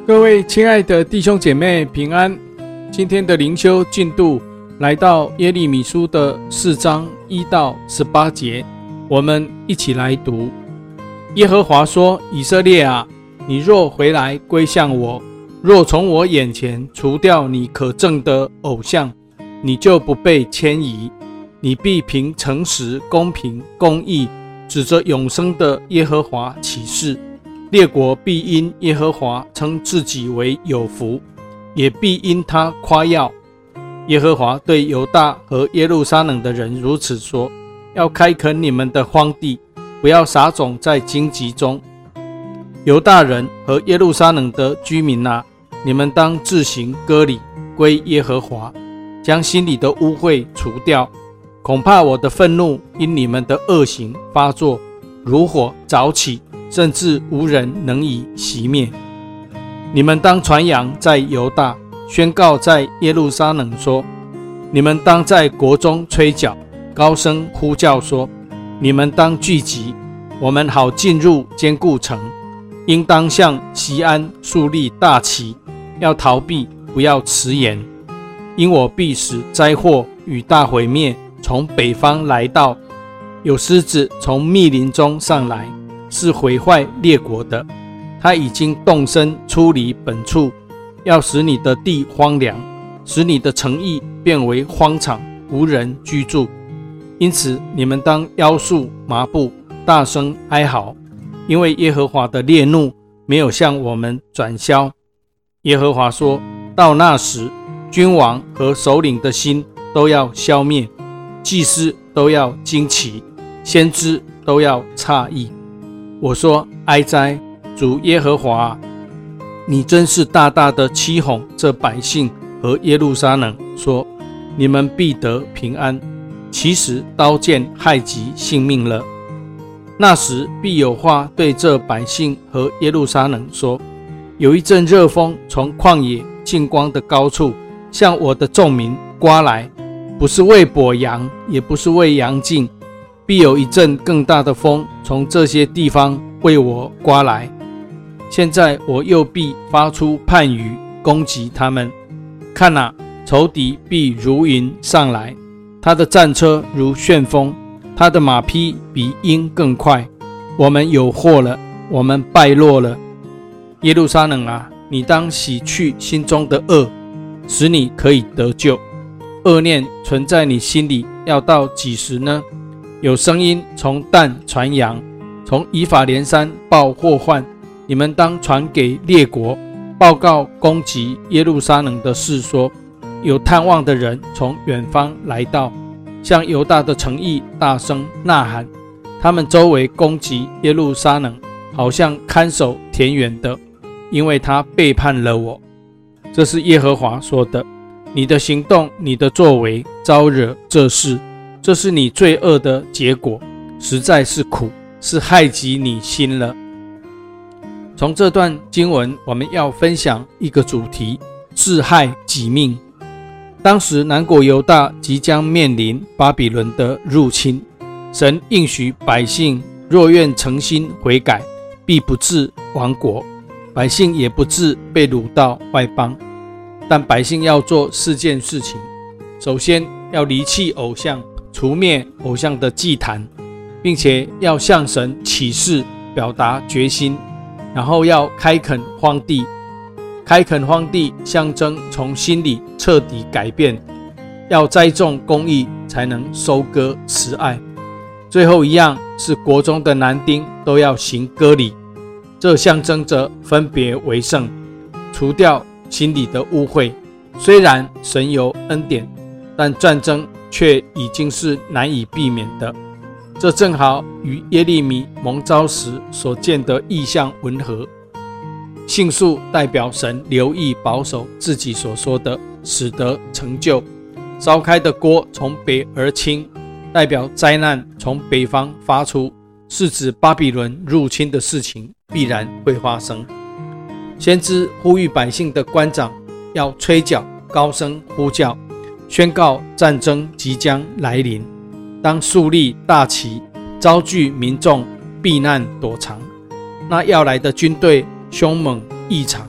各位亲爱的弟兄姐妹平安，今天的灵修进度来到耶利米书的4章1到18节，我们一起来读。耶和华说，以色列啊，你若回来归向我，若从我眼前除掉你可憎的偶像，你就不被迁移，你必凭诚实、公平、公义指着永生的耶和华起誓，列国必因耶和华称自己为有福，也必因他夸耀。耶和华对犹大和耶路撒冷的人如此说，要开垦你们的荒地，不要撒种在荆棘中。犹大人和耶路撒冷的居民啊，你们当自行割礼，归耶和华，将心里的污秽除掉。恐怕我的愤怒因你们的恶行发作，如火早起，甚至无人能以熄灭。你们当传扬在犹大，宣告在耶路撒冷说，你们当在国中吹角，高声呼叫说，你们当聚集，我们好进入坚固城，应当向锡安树立大旗，要逃避，不要迟延，因我必使灾祸与大毁灭从北方来到，有狮子从密林中上来，是毁坏列国的，他已经动身出离本处，要使你的地荒凉，使你的城邑变为荒场，无人居住。因此你们当腰束麻布，大声哀嚎，因为耶和华的烈怒没有向我们转消。耶和华说，到那时，君王和首领的心都要消灭，祭司都要惊奇，先知都要诧异。我说，哀哉，主耶和华，你真是大大的欺哄这百姓和耶路撒冷，说你们必得平安，其实刀剑害及性命了。那时必有话对这百姓和耶路撒冷说，有一阵热风从旷野近光的高处向我的众民刮来，不是为跛羊，也不是为羊径，必有一阵更大的风从这些地方为我刮来。现在我又必发出判语攻击他们。看啊，仇敌必如云上来，他的战车如旋风，他的马匹比鹰更快。我们有祸了，我们败落了。耶路撒冷啊，你当洗去心中的恶，使你可以得救。恶念存在你心里要到几时呢？有声音从但传扬，从以法莲山报祸患，你们当传给列国，报告攻击耶路撒冷的事，说有探望的人从远方来到，向犹大的城邑大声呐喊，他们周围攻击耶路撒冷，好像看守田园的，因为他背叛了我。这是耶和华说的。你的行动，你的作为招惹这事，这是你罪恶的结果，实在是苦，是害及你心了。从这段经文，我们要分享一个主题，自害己命。当时南国犹大即将面临巴比伦的入侵，神应许百姓若愿诚心悔改，必不致亡国，百姓也不致被掳到外邦。但百姓要做4件事情，首先要离弃偶像，除灭偶像的祭坛，并且要向神起誓，表达决心，然后要开垦荒地。开垦荒地象征从心里彻底改变，要栽种公义，才能收割慈爱。最后一样是国中的男丁都要行割礼，这象征着分别为圣，除掉心里的污秽。虽然神有恩典，但战争却已经是难以避免的。这正好与耶利米蒙召时所见的异象吻合。杏树代表神留意保守自己所说的，使得成就。烧开的锅从北而倾，代表灾难从北方发出，是指巴比伦入侵的事情必然会发生。先知呼吁百姓的官长要吹角，高声呼叫，宣告战争即将来临，当树立大旗，招聚民众避难躲藏。那要来的军队凶猛异常，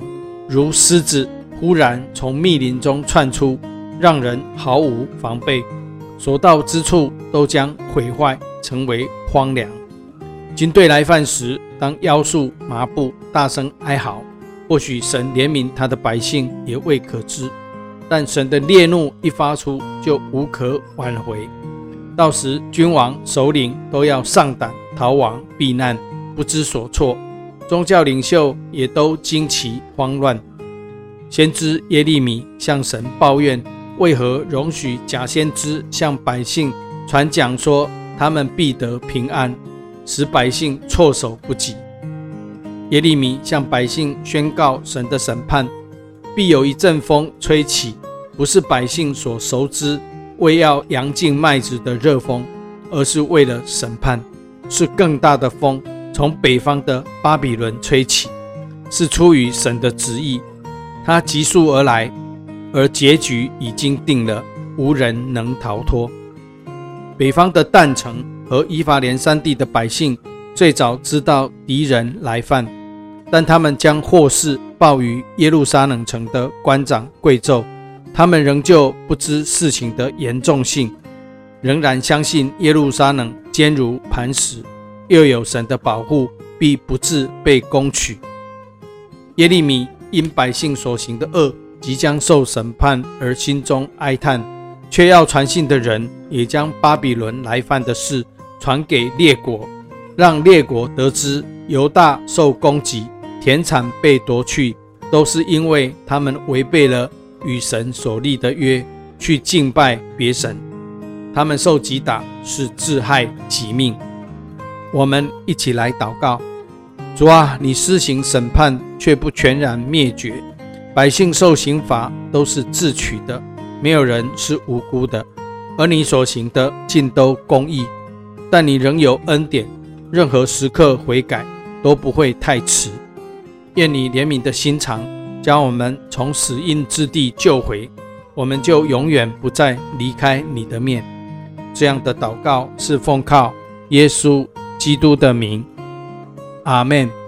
如狮子忽然从密林中窜出，让人毫无防备，所到之处都将毁坏，成为荒凉。军队来犯时，当腰束麻布，大声哀嚎，或许神怜悯他的百姓也未可知，但神的烈怒一发出，就无可挽回。到时君王首领都要上胆逃亡避难，不知所措，宗教领袖也都惊奇慌乱。先知耶利米向神抱怨，为何容许假先知向百姓传讲说他们必得平安，使百姓措手不及。耶利米向百姓宣告神的审判，必有一阵风吹起，不是百姓所熟知为要扬尽麦子的热风，而是为了审判，是更大的风，从北方的巴比伦吹起，是出于神的旨意，它急速而来，而结局已经定了，无人能逃脱。北方的但城和以法莲山地的百姓最早知道敌人来犯，但他们将祸事报于耶路撒冷城的官长贵胄，他们仍旧不知事情的严重性，仍然相信耶路撒冷坚如磐石，又有神的保护，必不致被攻取。耶利米因百姓所行的恶即将受审判而心中哀叹，却要传信的人也将巴比伦来犯的事传给列国，让列国得知犹大受攻击，田产被夺去，都是因为他们违背了与神所立的约，去敬拜别神。他们受击打是自害己命。我们一起来祷告。主啊，你施行审判，却不全然灭绝，百姓受刑罚都是自取的，没有人是无辜的，而你所行的尽都公义，但你仍有恩典，任何时刻悔改都不会太迟。愿你怜悯的心肠将我们从死荫之地救回，我们就永远不再离开你的面。这样的祷告是奉靠耶稣基督的名，阿们。